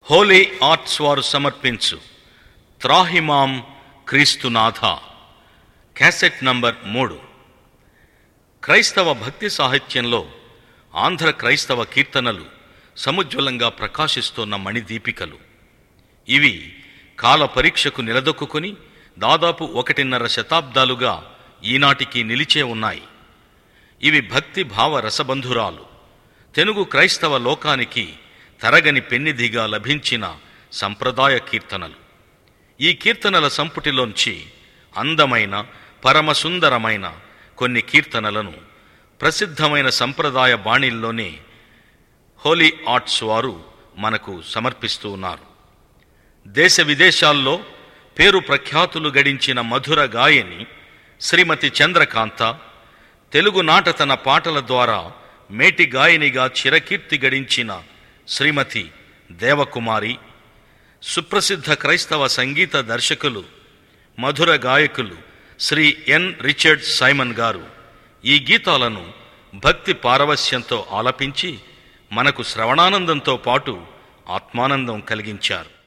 Holi arts వారు సమర్పించు త్రాహిమాం క్రీస్తునాథ cassette number 3. క్రైస్తవ భక్తి సాహిత్యంలో ఆంధ్ర క్రైస్తవ కీర్తనలు సముజ్వలంగా ప్రకాశిస్తున్న మణిదీపికలు. ఇవి కాల పరీక్షకు నిలదొక్కుని దాదాపు 1.5 శతాబ్దాలుగా ఈనాటికి నిలిచే ఉన్నాయి. ఇవి భక్తి భావ రసబంధురాలు, తెలుగు క్రైస్తవ లోకానికి తరగని పెన్నిధిగా లభించిన సంప్రదాయ కీర్తనలు. ఈ కీర్తనల సంపుటిలోంచి అందమైన పరమసుందరమైన కొన్ని కీర్తనలను ప్రసిద్ధమైన సంప్రదాయ బాణీల్లోనే హోలీ ఆర్ట్స్ వారు మనకు సమర్పిస్తూ ఉన్నారు. దేశ విదేశాల్లో పేరు ప్రఖ్యాతులు గడించిన మధుర గాయని శ్రీమతి చంద్రకాంత తెలుగునాట తన పాటల ద్వారా మేటి గాయనిగా చిరకీర్తి గడించిన శ్రీమతి దేవకుమారి, సుప్రసిద్ధ క్రైస్తవ సంగీత దర్శకులు మధుర గాయకులు శ్రీ ఎన్ రిచర్డ్ సైమన్ గారు ఈ గీతాలను భక్తి పారవస్యంతో ఆలపించి మనకు శ్రవణానందంతో పాటు ఆత్మానందం కలిగించారు.